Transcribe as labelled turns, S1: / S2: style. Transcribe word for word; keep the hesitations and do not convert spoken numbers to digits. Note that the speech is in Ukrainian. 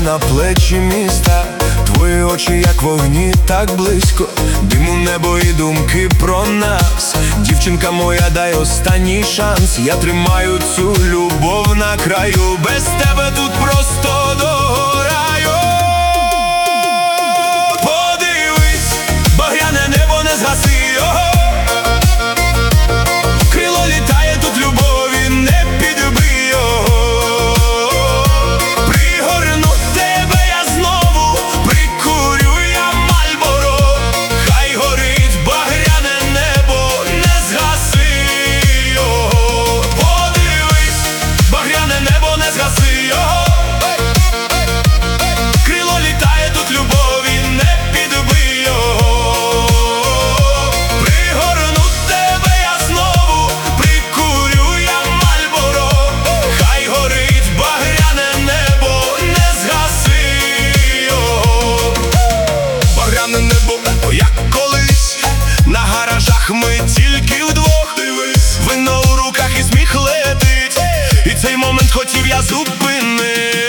S1: на плечі міста. Твої очі, як вогні, так близько, диму, небо і думки про нас. Дівчинка моя, дай останній шанс. Я тримаю цю любов на краю. Без тебе тут просто догораю. Подивись, багряне небо, не згаси його. Крило літає, тут любові, не підбий його. Пригорну тебе я знову, прикурю я Мальборо. Хай горить багряне небо, не згаси його. Подивись, багряне небо, не згаси його. Крило літає, тут любові, не підбий його. Пригорну тебе я знову, прикурю я Мальборо. Хай горить багряне небо, не згаси його. Багряне небо, о як колись, на гаражах ми тільки вдвох. Дивись, вино у руках і сміх летить, і цей момент хотів я зупинити.